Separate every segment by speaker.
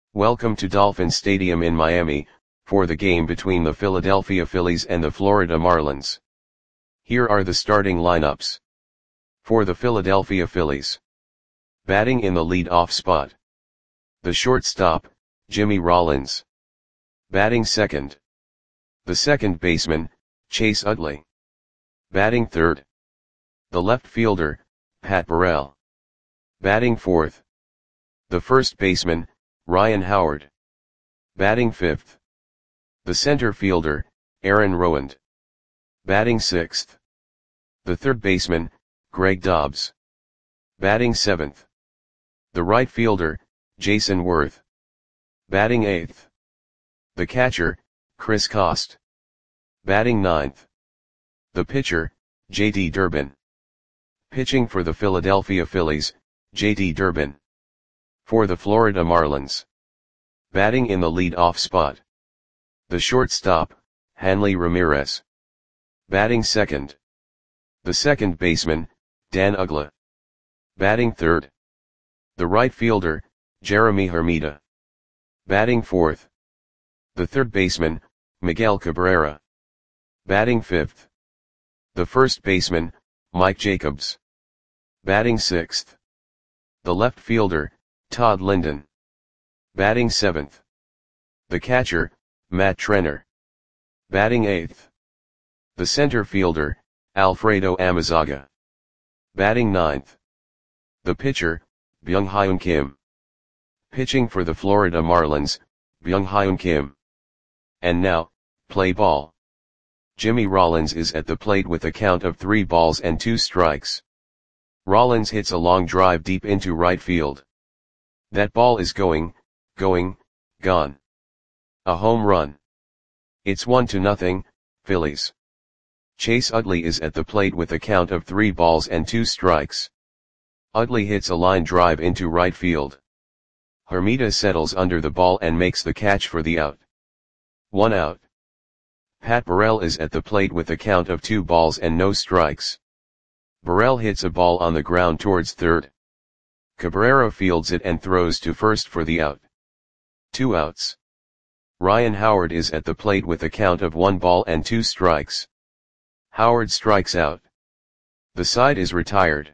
Speaker 1: Welcome to Dolphin Stadium in Miami, for the game between the Philadelphia Phillies and the Florida Marlins. Here are the starting lineups. For the Philadelphia Phillies. Batting in the lead-off spot. The shortstop, Jimmy Rollins. Batting second. The second baseman, Chase Utley. Batting third. The left fielder, Pat Burrell. Batting fourth. The first baseman, Ryan Howard. Batting fifth. The center fielder, Aaron Rowand. Batting sixth. The third baseman, Greg Dobbs. Batting seventh. The right fielder, Jason Worth. Batting eighth. The catcher, Chris Coste. Batting ninth. The pitcher, J.D. Durbin. Pitching for the Philadelphia Phillies, J.D. Durbin. For the Florida Marlins. Batting in the lead-off spot. The shortstop, Hanley Ramirez. Batting second. The second baseman, Dan Uggla. Batting third. The right fielder, Jeremy Hermida. Batting fourth. The third baseman, Miguel Cabrera. Batting fifth. The first baseman, Mike Jacobs. Batting sixth. The left fielder, Todd Linden. Batting seventh. The catcher, Matt Trenner. Batting eighth. The center fielder, Alfredo Amezaga. Batting ninth. The pitcher, Byung-Hyun Kim. Pitching for the Florida Marlins, Byung-Hyun Kim. And now, play ball. Jimmy Rollins is at the plate with a count of 3 balls and 2 strikes. Rollins hits a long drive deep into right field. That ball is gone. A home run. It's 1-0, Phillies. Chase Utley is at the plate with a count of 3 balls and 2 strikes. Utley hits a line drive into right field. Hermida settles under the ball and makes the catch for the out. 1 out. Pat Burrell is at the plate with a count of 2 balls and no strikes. Burrell hits a ball on the ground towards third. Cabrera fields it and throws to first for the out. 2 outs. Ryan Howard is at the plate with a count of 1 ball and 2 strikes. Howard strikes out. The side is retired.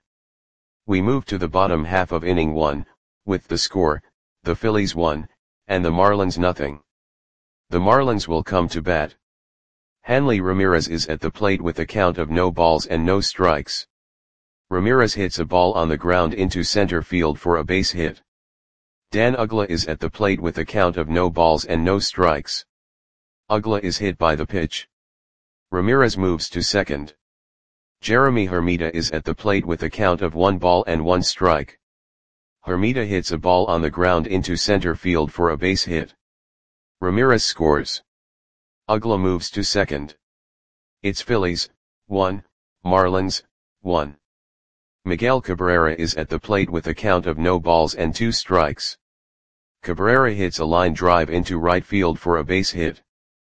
Speaker 1: We move to the bottom half of inning 1, with the score, the Phillies 1, and the Marlins 0. The Marlins will come to bat. Hanley Ramirez is at the plate with a count of no balls and no strikes. Ramirez hits a ball on the ground into center field for a base hit. Dan Uggla is at the plate with a count of no balls and no strikes. Uggla is hit by the pitch. Ramirez moves to second. Jeremy Hermida is at the plate with a count of 1 ball and 1 strike. Hermida hits a ball on the ground into center field for a base hit. Ramirez scores. Uggla moves to second. It's Phillies, 1, Marlins, 1. Miguel Cabrera is at the plate with a count of no balls and 2 strikes. Cabrera hits a line drive into right field for a base hit.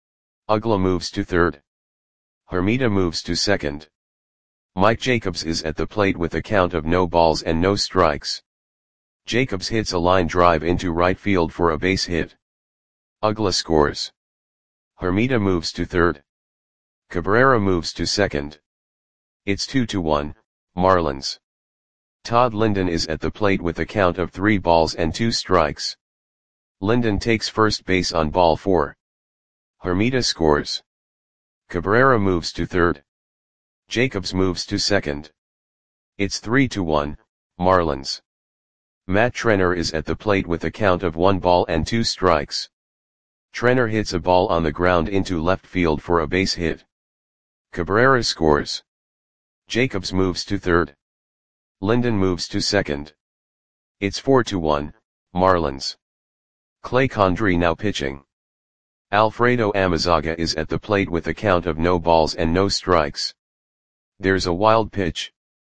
Speaker 1: Uggla moves to third. Hermida moves to second. Mike Jacobs is at the plate with a count of no balls and no strikes. Jacobs hits a line drive into right field for a base hit. Uggla scores. Hermida moves to third. Cabrera moves to second. It's 2-1, Marlins. Todd Linden is at the plate with a count of 3 balls and 2 strikes. Linden takes first base on ball 4. Hermida scores. Cabrera moves to third. Jacobs moves to second. It's 3-1, Marlins. Matt Trenner is at the plate with a count of 1 ball and 2 strikes. Trenner hits a ball on the ground into left field for a base hit. Cabrera scores. Jacobs moves to third. Linden moves to second. It's 4-1, Marlins. Clay Condrey now pitching. Alfredo Amezaga is at the plate with a count of no balls and no strikes. There's a wild pitch.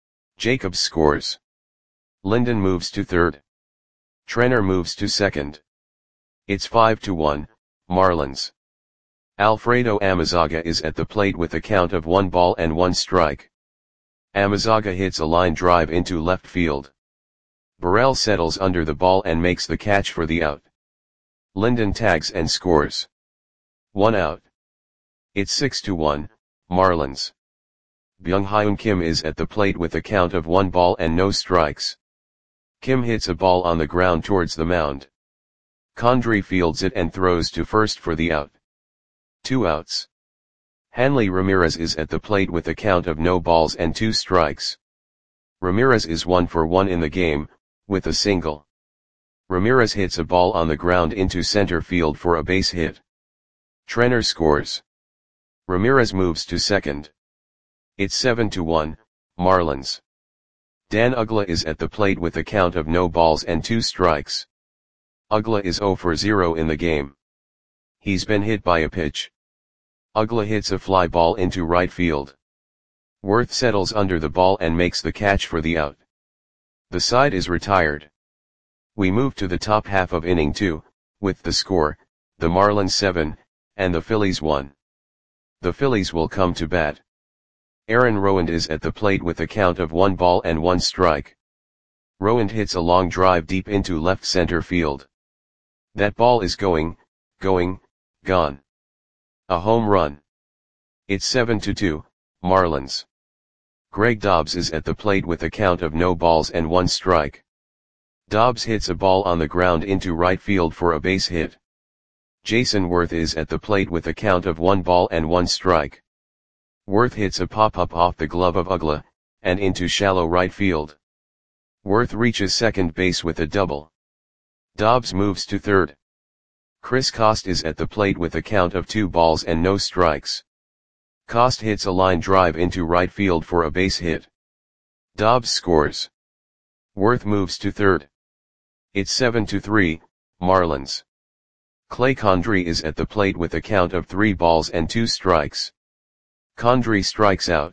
Speaker 1: Jacobs scores. Linden moves to third. Trenner moves to second. It's 5-1, Marlins. Alfredo Amezaga is at the plate with a count of 1 ball and 1 strike. Amezaga hits a line drive into left field. Burrell settles under the ball and makes the catch for the out. Linden tags and scores. 1 out. It's 6-1, Marlins. Byung-hyun Kim is at the plate with a count of 1 ball and no strikes. Kim hits a ball on the ground towards the mound. Condrey fields it and throws to first for the out. 2 outs. Hanley Ramirez is at the plate with a count of no balls and 2 strikes. Ramirez is 1 for 1 in the game, with a single. Ramirez hits a ball on the ground into center field for a base hit. Trenner scores. Ramirez moves to second. It's 7-1, Marlins. Dan Uggla is at the plate with a count of no balls and 2 strikes. Uggla is 0 for 0 in the game. He's been hit by a pitch. Uggla hits a fly ball into right field. Worth settles under the ball and makes the catch for the out. The side is retired. We move to the top half of inning 2, with the score, the Marlins 7, and the Phillies 1. The Phillies will come to bat. Aaron Rowand is at the plate with a count of 1 ball and 1 strike. Rowand hits a long drive deep into left center field. That ball is gone. A home run. It's 7-2, Marlins. Greg Dobbs is at the plate with a count of no balls and 1 strike. Dobbs hits a ball on the ground into right field for a base hit. Jason Worth is at the plate with a count of 1 ball and 1 strike. Worth hits a pop-up off the glove of Uggla, and into shallow right field. Worth reaches second base with a double. Dobbs moves to third. Chris Cost is at the plate with a count of 2 balls and no strikes. Cost hits a line drive into right field for a base hit. Dobbs scores. Worth moves to third. It's 7-3, Marlins. Clay Condrey is at the plate with a count of 3 balls and 2 strikes. Condrey strikes out.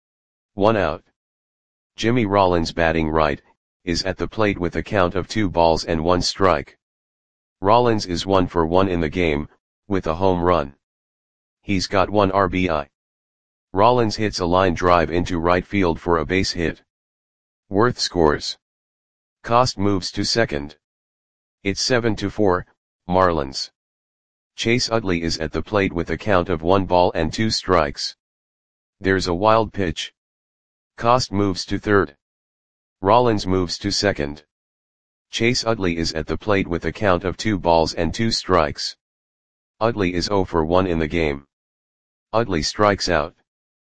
Speaker 1: 1 out. Jimmy Rollins batting right, is at the plate with a count of 2 balls and 1 strike. Rollins is 1 for 1 in the game, with a home run. He's got 1 RBI. Rollins hits a line drive into right field for a base hit. Worth scores. Cost moves to second. It's 7-4, Marlins. Chase Utley is at the plate with a count of 1 ball and 2 strikes. There's a wild pitch. Cost moves to third. Rollins moves to second. Chase Utley is at the plate with a count of 2 balls and 2 strikes. Utley is 0 for 1 in the game. Utley strikes out.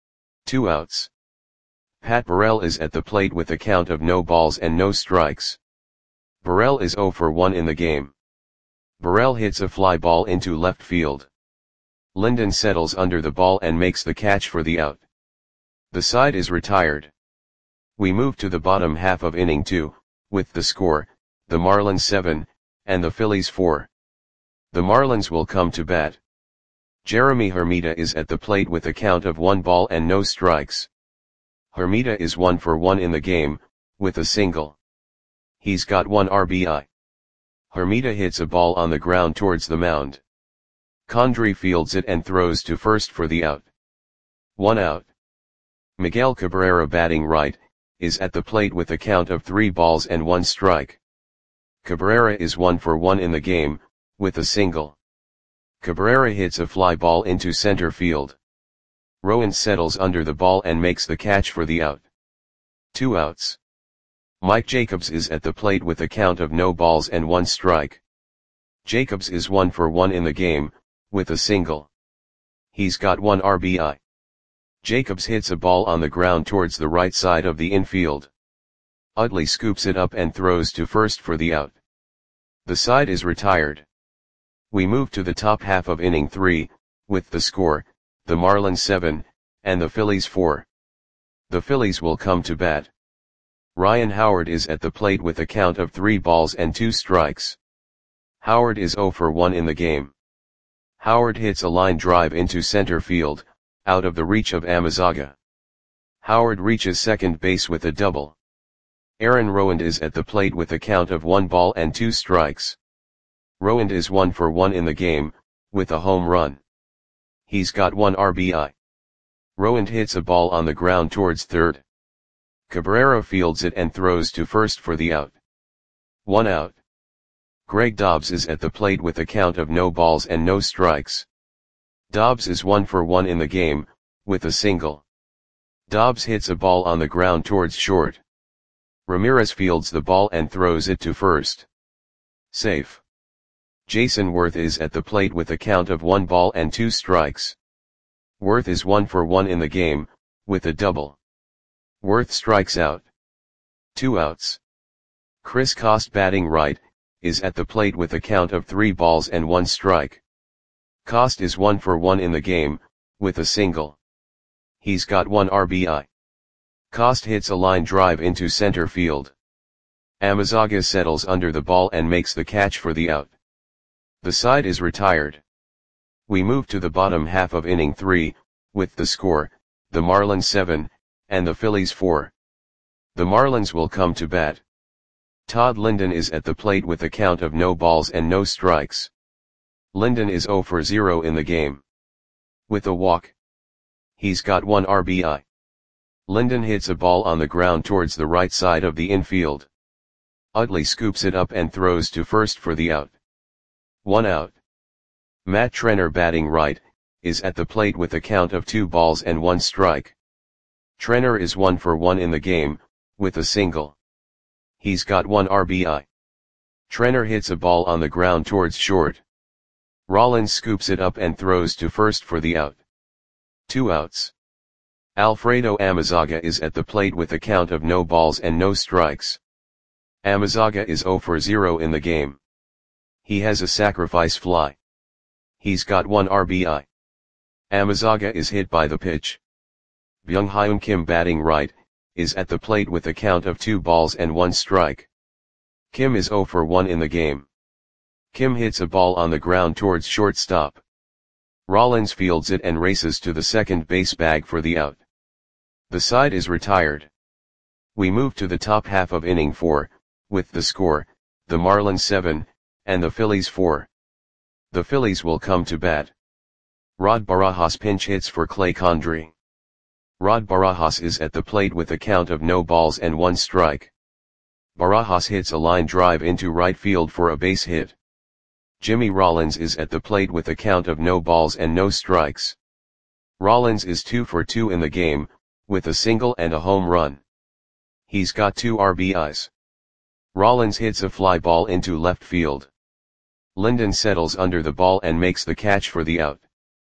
Speaker 1: 2 outs. Pat Burrell is at the plate with a count of no balls and no strikes. Burrell is 0 for 1 in the game. Burrell hits a fly ball into left field. Linden settles under the ball and makes the catch for the out. The side is retired. We move to the bottom half of inning 2, with the score, the Marlins 7, and the Phillies 4. The Marlins will come to bat. Jeremy Hermida is at the plate with a count of 1 ball and no strikes. Hermida is 1 for 1 in the game, with a single. He's got 1 RBI. Hermida hits a ball on the ground towards the mound. Condrey fields it and throws to first for the out. 1 out. Miguel Cabrera batting right, is at the plate with a count of 3 balls and 1 strike. Cabrera is 1 for 1 in the game, with a single. Cabrera hits a fly ball into center field. Rowand settles under the ball and makes the catch for the out. 2 outs. Mike Jacobs is at the plate with a count of no balls and 1 strike. Jacobs is 1 for 1 in the game, with a single. He's got 1 RBI. Jacobs hits a ball on the ground towards the right side of the infield. Utley scoops it up and throws to first for the out. The side is retired. We move to the top half of inning 3, with the score, the Marlins 7, and the Phillies 4. The Phillies will come to bat. Ryan Howard is at the plate with a count of 3 balls and 2 strikes. Howard is 0 for 1 in the game. Howard hits a line drive into center field, out of the reach of Amazaga. Howard reaches second base with a double. Aaron Rowand is at the plate with a count of 1 ball and 2 strikes. Rowand is 1 for 1 in the game, with a home run. He's got 1 RBI. Rowand hits a ball on the ground towards third. Cabrera fields it and throws to first for the out. 1 out. Greg Dobbs is at the plate with a count of no balls and no strikes. Dobbs is 1 for 1 in the game, with a single. Dobbs hits a ball on the ground towards short. Ramirez fields the ball and throws it to first. Safe. Jason Worth is at the plate with a count of 1 ball and 2 strikes. Worth is 1 for 1 in the game, with a double. Worth strikes out. 2 outs. Chris Cost, batting right, is at the plate with a count of 3 balls and 1 strike. Cost is 1 for 1 in the game, with a single. He's got 1 RBI. Cost hits a line drive into center field. Amezaga settles under the ball and makes the catch for the out. The side is retired. We move to the bottom half of inning 3, with the score, the Marlins 7, and the Phillies 4. The Marlins will come to bat. Todd Linden is at the plate with a count of no balls and no strikes. Linden is 0 for 0 in the game. With a walk. He's got 1 RBI. Linden hits a ball on the ground towards the right side of the infield. Utley scoops it up and throws to first for the out. 1 out. Matt Trenner, batting right, is at the plate with a count of 2 balls and 1 strike. Trenner is 1 for 1 in the game, with a single. He's got 1 RBI. Trenner hits a ball on the ground towards short. Rollins scoops it up and throws to first for the out. 2 outs. Alfredo Amezaga is at the plate with a count of no balls and no strikes. Amezaga is 0 for 0 in the game. He has a sacrifice fly. He's got 1 RBI. Amezaga is hit by the pitch. Byung-Hyun Kim, batting right, is at the plate with a count of 2 balls and 1 strike. Kim is 0 for 1 in the game. Kim hits a ball on the ground towards shortstop. Rollins fields it and races to the second base bag for the out. The side is retired. We move to the top half of inning 4, with the score, the Marlins 7, and the Phillies 4. The Phillies will come to bat. Rod Barajas pinch hits for Clay Condrey. Rod Barajas is at the plate with a count of no balls and 1 strike. Barajas hits a line drive into right field for a base hit. Jimmy Rollins is at the plate with a count of no balls and no strikes. Rollins is 2 for 2 in the game, with a single and a home run. He's got 2 RBIs. Rollins hits a fly ball into left field. Linden settles under the ball and makes the catch for the out.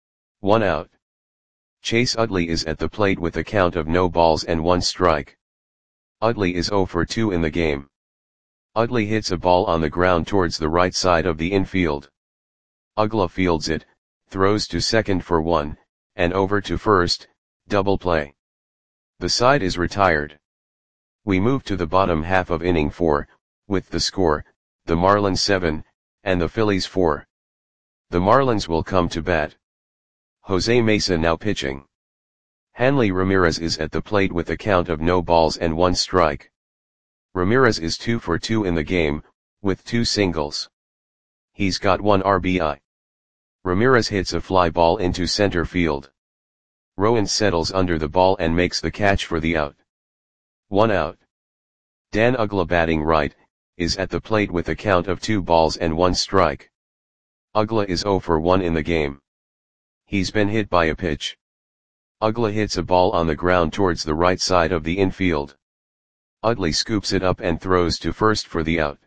Speaker 1: 1 out. Chase Utley is at the plate with a count of no balls and 1 strike. Utley is 0 for 2 in the game. Utley hits a ball on the ground towards the right side of the infield. Uggla fields it, throws to second for 1, and over to first, double play. The side is retired. We move to the bottom half of inning 4, with the score, the Marlins 7, and the Phillies 4. The Marlins will come to bat. Jose Mesa now pitching. Hanley Ramirez is at the plate with a count of no balls and 1 strike. Ramirez is 2 for 2 in the game, with 2 singles. He's got 1 RBI. Ramirez hits a fly ball into center field. Rowan settles under the ball and makes the catch for the out. 1 out. Dan Uggla, batting right, is at the plate with a count of 2 balls and 1 strike. Uggla is 0 for 1 in the game. He's been hit by a pitch. Uggla hits a ball on the ground towards the right side of the infield. Utley scoops it up and throws to first for the out.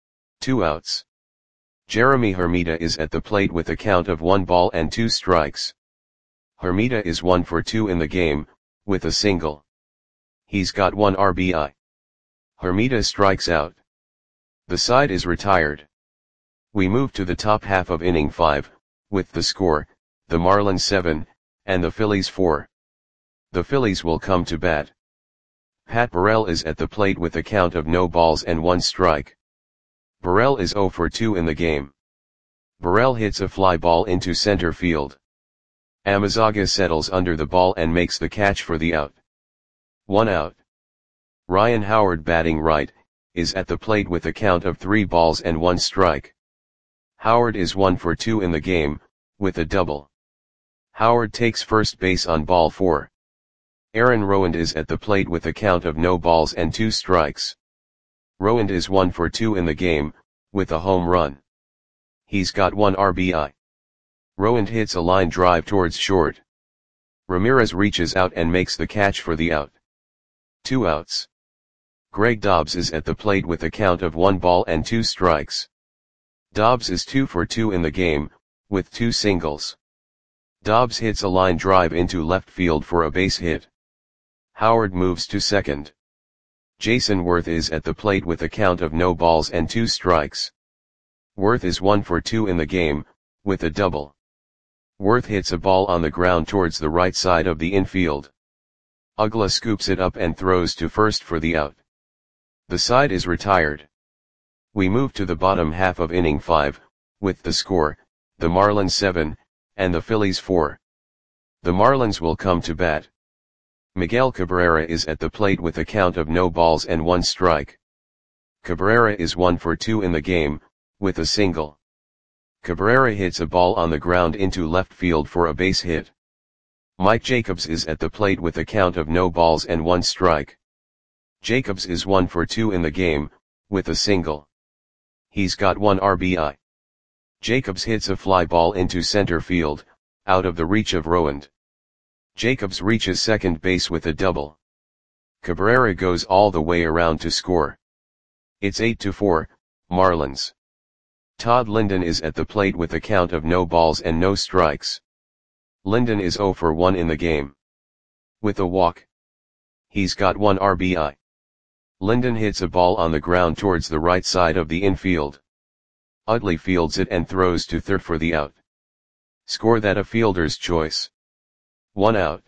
Speaker 1: 2 outs. Jeremy Hermida is at the plate with a count of 1 ball and 2 strikes. Hermida is 1 for 2 in the game, with a single. He's got 1 RBI. Hermida strikes out. The side is retired. We move to the top half of inning 5, with the score, the Marlins 7, and the Phillies 4. The Phillies will come to bat. Pat Burrell is at the plate with a count of no balls and 1 strike. Burrell is 0 for 2 in the game. Burrell hits a fly ball into center field. Amezaga settles under the ball and makes the catch for the out. 1 out. Ryan Howard, batting right, is at the plate with a count of 3 balls and 1 strike. Howard is 1 for 2 in the game, with a double. Howard takes first base on ball 4. Aaron Rowand is at the plate with a count of no balls and 2 strikes. Rowand is 1 for 2 in the game, with a home run. He's got 1 RBI. Rowand hits a line drive towards short. Ramirez reaches out and makes the catch for the out. 2 outs. Greg Dobbs is at the plate with a count of 1 ball and 2 strikes. Dobbs is 2 for 2 in the game, with 2 singles. Dobbs hits a line drive into left field for a base hit. Howard moves to second. Jason Worth is at the plate with a count of no balls and 2 strikes. Worth is 1 for 2 in the game, with a double. Worth hits a ball on the ground towards the right side of the infield. Uggla scoops it up and throws to first for the out. The side is retired. We move to the bottom half of inning 5, with the score, the Marlins 7, and the Phillies 4. The Marlins will come to bat. Miguel Cabrera is at the plate with a count of no balls and 1 strike. Cabrera is 1 for 2 in the game, with a single. Cabrera hits a ball on the ground into left field for a base hit. Mike Jacobs is at the plate with a count of no balls and 1 strike. Jacobs is 1 for 2 in the game, with a single. He's got 1 RBI. Jacobs hits a fly ball into center field, out of the reach of Rowand. Jacobs reaches second base with a double. Cabrera goes all the way around to score. It's 8-4, Marlins. Todd Linden is at the plate with a count of no balls and no strikes. Linden is 0 for 1 in the game. With a walk. He's got 1 RBI. Linden hits a ball on the ground towards the right side of the infield. Utley fields it and throws to third for the out. Score that a fielder's choice. 1 out.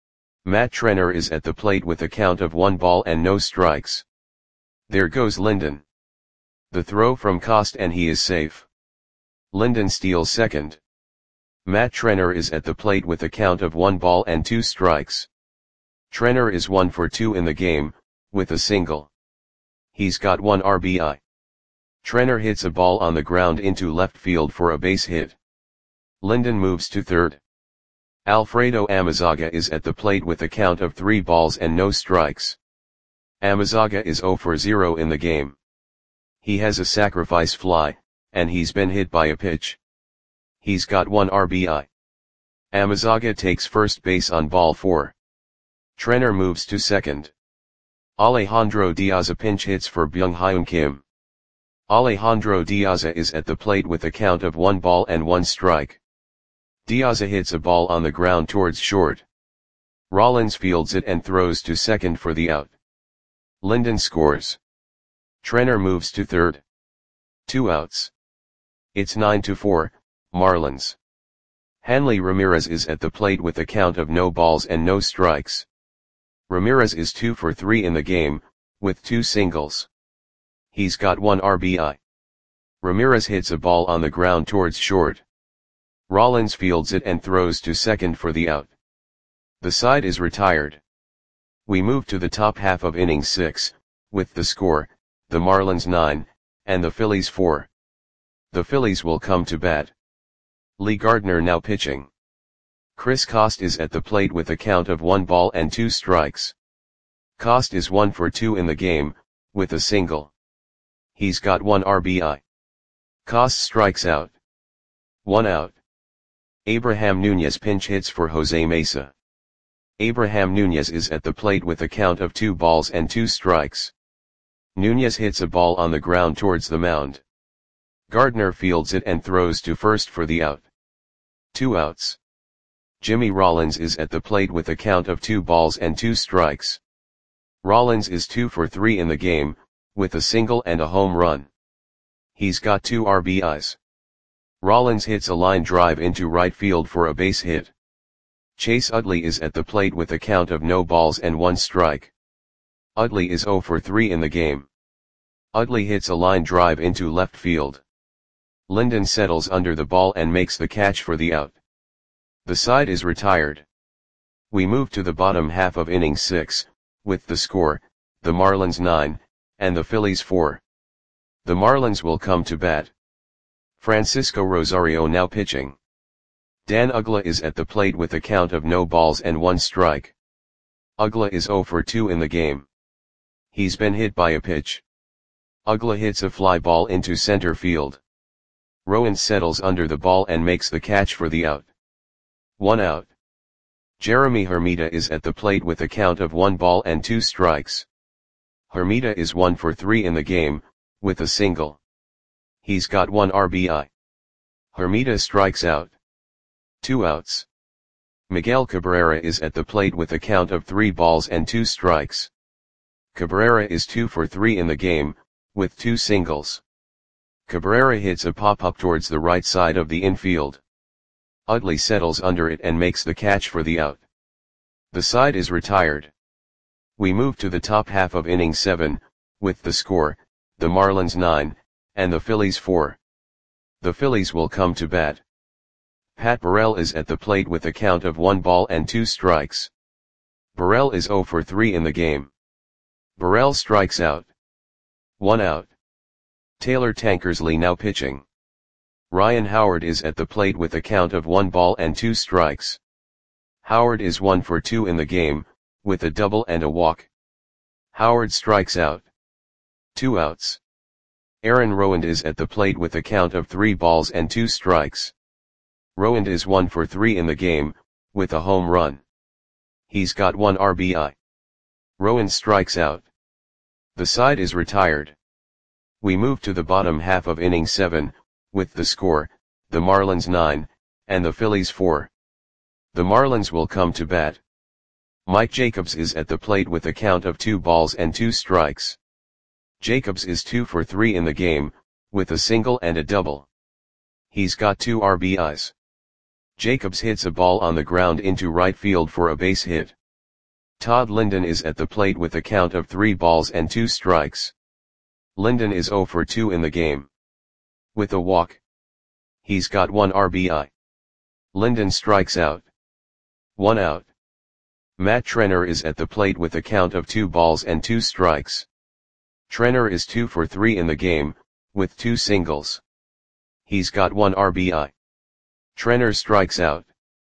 Speaker 1: Matt Trenner is at the plate with a count of 1 ball and no strikes. There goes Linden. The throw from Cost and he is safe. Linden steals second. Matt Trenner is at the plate with a count of 1 ball and 2 strikes. Trenner is 1 for 2 in the game, with a single. He's got 1 RBI. Trenner hits a ball on the ground into left field for a base hit. Linden moves to third. Alfredo Amezaga is at the plate with a count of 3 balls and no strikes. Amezaga is 0 for 0 in the game. He has a sacrifice fly, and he's been hit by a pitch. He's got 1 RBI. Amezaga takes first base on ball 4. Trenner moves to second. Alejandro Diaz pinch hits for Byung-Hyun Kim. Alejandro Diaz is at the plate with a count of 1 ball and 1 strike. Diaz hits a ball on the ground towards short. Rollins fields it and throws to second for the out. Linden scores. Trenner moves to third. 2 outs. It's 9-4, Marlins. Hanley Ramirez is at the plate with a count of no balls and no strikes. Ramirez is 2 for 3 in the game, with 2 singles. He's got 1 RBI. Ramirez hits a ball on the ground towards short. Rollins fields it and throws to second for the out. The side is retired. We move to the top half of inning 6, with the score, the Marlins 9, and the Phillies 4. The Phillies will come to bat. Lee Gardner now pitching. Chris Cost is at the plate with a count of 1 ball and 2 strikes. Cost is 1 for 2 in the game, with a single. He's got 1 RBI. Cost strikes out. 1 out. Abraham Nunez pinch hits for Jose Mesa. Abraham Nunez is at the plate with a count of 2 balls and 2 strikes. Nunez hits a ball on the ground towards the mound. Gardner fields it and throws to first for the out. 2 outs. Jimmy Rollins is at the plate with a count of 2 balls and 2 strikes. Rollins is 2 for 3 in the game, with a single and a home run. He's got 2 RBIs. Rollins hits a line drive into right field for a base hit. Chase Utley is at the plate with a count of no balls and 1 strike. Utley is 0 for 3 in the game. Utley hits a line drive into left field. Linden settles under the ball and makes the catch for the out. The side is retired. We move to the bottom half of inning 6, with the score, the Marlins 9, and the Phillies 4. The Marlins will come to bat. Francisco Rosario now pitching. Dan Uggla is at the plate with a count of no balls and 1 strike. Uggla is 0 for 2 in the game. He's been hit by a pitch. Uggla hits a fly ball into center field. Rowan settles under the ball and makes the catch for the out. 1 out. Jeremy Hermida is at the plate with a count of 1 ball and 2 strikes. Hermida is 1 for 3 in the game, with a single. He's got 1 RBI. Hermida strikes out. 2 outs. Miguel Cabrera is at the plate with a count of 3 balls and 2 strikes. Cabrera is 2 for 3 in the game, with 2 singles. Cabrera hits a pop-up towards the right side of the infield. Utley settles under it and makes the catch for the out. The side is retired. We move to the top half of inning 7, with the score, the Marlins 9, and the Phillies 4. The Phillies will come to bat. Pat Burrell is at the plate with a count of 1 ball and 2 strikes. Burrell is 0 for 3 in the game. Burrell strikes out. 1 out. Taylor Tankersley now pitching. Ryan Howard is at the plate with a count of 1 ball and 2 strikes. Howard is 1 for 2 in the game, with a double and a walk. Howard strikes out. 2 outs. Aaron Rowand is at the plate with a count of 3 balls and 2 strikes. Rowand is 1 for 3 in the game, with a home run. He's got 1 RBI. Rowand strikes out. The side is retired. We move to the bottom half of inning 7, with the score, the Marlins 9, and the Phillies 4. The Marlins will come to bat. Mike Jacobs is at the plate with a count of 2 balls and 2 strikes. Jacobs is 2 for 3 in the game, with a single and a double. He's got 2 RBIs. Jacobs hits a ball on the ground into right field for a base hit. Todd Linden is at the plate with a count of 3 balls and 2 strikes. Linden is 0 for 2 in the game. With a walk. He's got 1 RBI. Linden strikes out. 1 out. Matt Trenner is at the plate with a count of 2 balls and 2 strikes. Trenner is 2 for 3 in the game, with 2 singles. He's got 1 RBI. Trenner strikes out.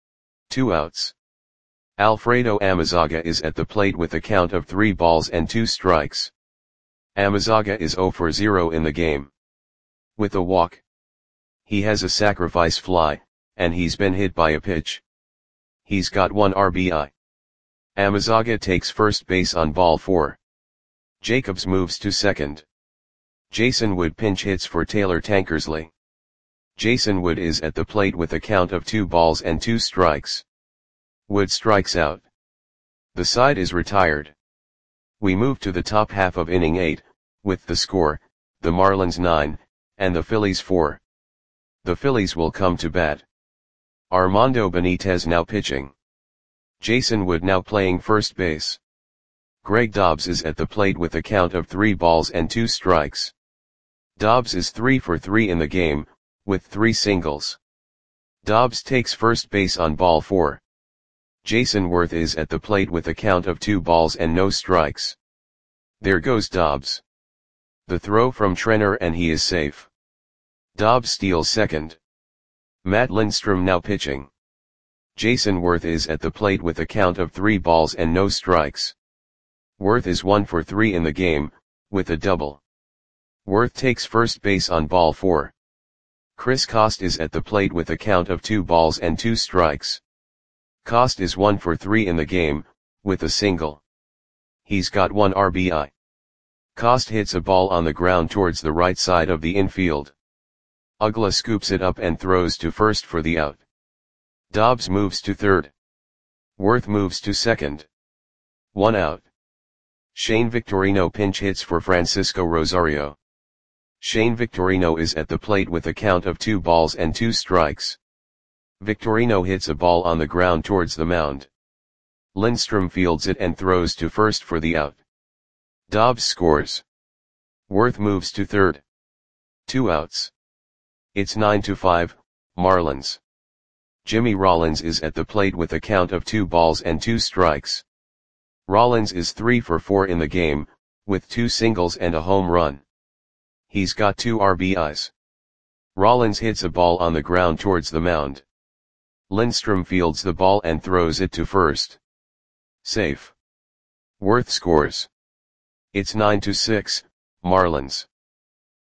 Speaker 1: 2 outs. Alfredo Amezaga is at the plate with a count of 3 balls and 2 strikes. Amezaga is 0 for 0 in the game. With a walk. He has a sacrifice fly, and he's been hit by a pitch. He's got 1 RBI. Amezaga takes first base on ball 4. Jacobs moves to second. Jason Wood pinch hits for Taylor Tankersley. Jason Wood is at the plate with a count of 2 balls and 2 strikes. Wood strikes out. The side is retired. We move to the top half of inning 8, with the score, the Marlins 9, and the Phillies 4. The Phillies will come to bat. Armando Benitez now pitching. Jason Wood now playing first base. Greg Dobbs is at the plate with a count of 3 balls and 2 strikes. Dobbs is 3 for 3 in the game, with 3 singles. Dobbs takes first base on ball 4. Jason Worth is at the plate with a count of 2 balls and no strikes. There goes Dobbs. The throw from Trenner and he is safe. Dobbs steals second. Matt Lindstrom now pitching. Jason Worth is at the plate with a count of 3 balls and no strikes. Worth is 1 for 3 in the game, with a double. Worth takes first base on ball 4. Chris Cost is at the plate with a count of 2 balls and 2 strikes. Cost is 1 for 3 in the game, with a single. He's got 1 RBI. Cost hits a ball on the ground towards the right side of the infield. Uggla scoops it up and throws to first for the out. Dobbs moves to third. Worth moves to second. 1 out. Shane Victorino pinch hits for Francisco Rosario. Shane Victorino is at the plate with a count of 2 balls and 2 strikes. Victorino hits a ball on the ground towards the mound. Lindstrom fields it and throws to first for the out. Dobbs scores. Worth moves to third. 2 outs. It's 9-5, Marlins. Jimmy Rollins is at the plate with a count of 2 balls and 2 strikes. Rollins is 3 for 4 in the game, with 2 singles and a home run. He's got 2 RBIs. Rollins hits a ball on the ground towards the mound. Lindstrom fields the ball and throws it to first. Safe. Worth scores. It's 9-6, Marlins.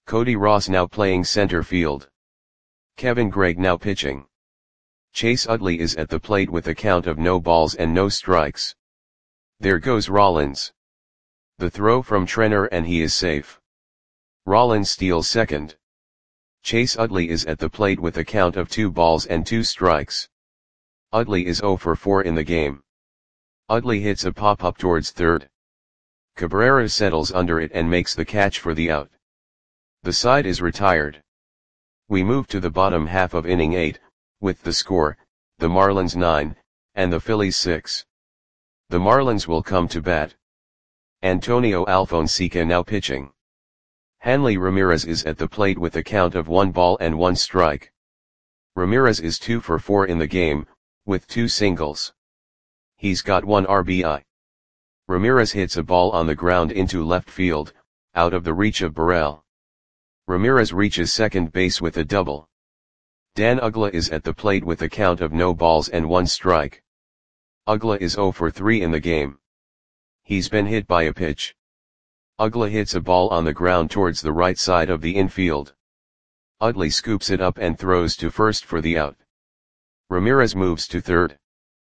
Speaker 1: Cody Ross now playing center field. Kevin Gregg now pitching. Chase Utley is at the plate with a count of no balls and no strikes. There goes Rollins. The throw from Trenner and he is safe. Rollins steals second. Chase Utley is at the plate with a count of 2 balls and 2 strikes. Utley is 0 for 4 in the game. Utley hits a pop-up towards third. Cabrera settles under it and makes the catch for the out. The side is retired. We move to the bottom half of inning 8, with the score, the Marlins 9, and the Phillies 6. The Marlins will come to bat. Antonio Alfonseca now pitching. Hanley Ramirez is at the plate with a count of 1 ball and 1 strike. Ramirez is 2 for 4 in the game, with 2 singles. He's got 1 RBI. Ramirez hits a ball on the ground into left field, out of the reach of Burrell. Ramirez reaches second base with a double. Dan Uggla is at the plate with a count of no balls and 1 strike. Uggla is 0 for 3 in the game. He's been hit by a pitch. Uggla hits a ball on the ground towards the right side of the infield. Utley scoops it up and throws to first for the out. Ramirez moves to third.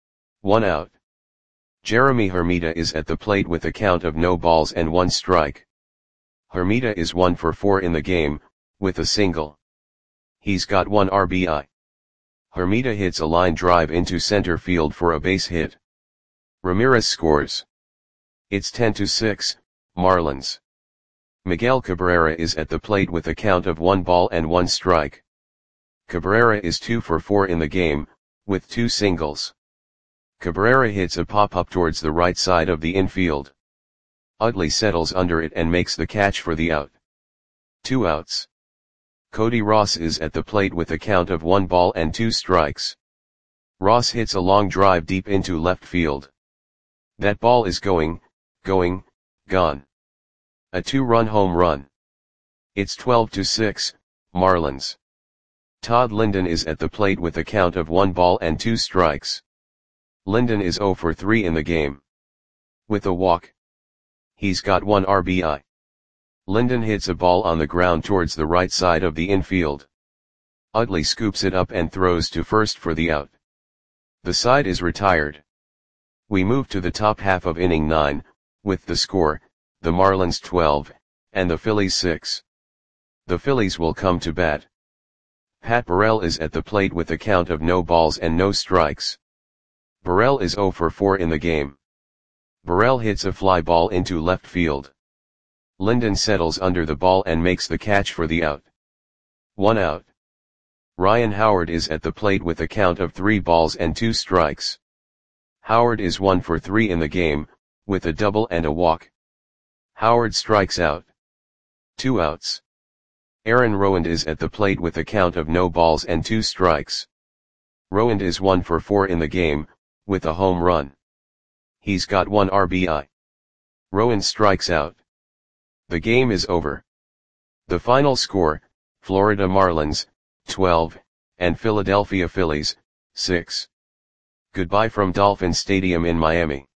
Speaker 1: 1 out. Jeremy Hermida is at the plate with a count of no balls and 1 strike. Hermida is 1 for 4 in the game, with a single. He's got 1 RBI. Hermida hits a line drive into center field for a base hit. Ramirez scores. It's 10-6, Marlins. Miguel Cabrera is at the plate with a count of 1 ball and 1 strike. Cabrera is 2 for 4 in the game, with 2 singles. Cabrera hits a pop-up towards the right side of the infield. Utley settles under it and makes the catch for the out. 2 outs. Cody Ross is at the plate with a count of 1 ball and 2 strikes. Ross hits a long drive deep into left field. That ball is gone. A 2-run home run. It's 12-6, Marlins. Todd Linden is at the plate with a count of 1 ball and 2 strikes. Linden is 0 for 3 in the game. With a walk. He's got 1 RBI. Linden hits a ball on the ground towards the right side of the infield. Utley scoops it up and throws to first for the out. The side is retired. We move to the top half of inning 9, with the score, the Marlins 12, and the Phillies 6. The Phillies will come to bat. Pat Burrell is at the plate with a count of no balls and no strikes. Burrell is 0 for 4 in the game. Burrell hits a fly ball into left field. Linden settles under the ball and makes the catch for the out. 1 out. Ryan Howard is at the plate with a count of 3 balls and 2 strikes. Howard is 1 for 3 in the game, with a double and a walk. Howard strikes out. 2 outs. Aaron Rowand is at the plate with a count of no balls and 2 strikes. Rowand is 1 for 4 in the game, with a home run. He's got 1 RBI. Rowand strikes out. The game is over. The final score, Florida Marlins, 12, and Philadelphia Phillies, 6. Goodbye from Dolphin Stadium in Miami.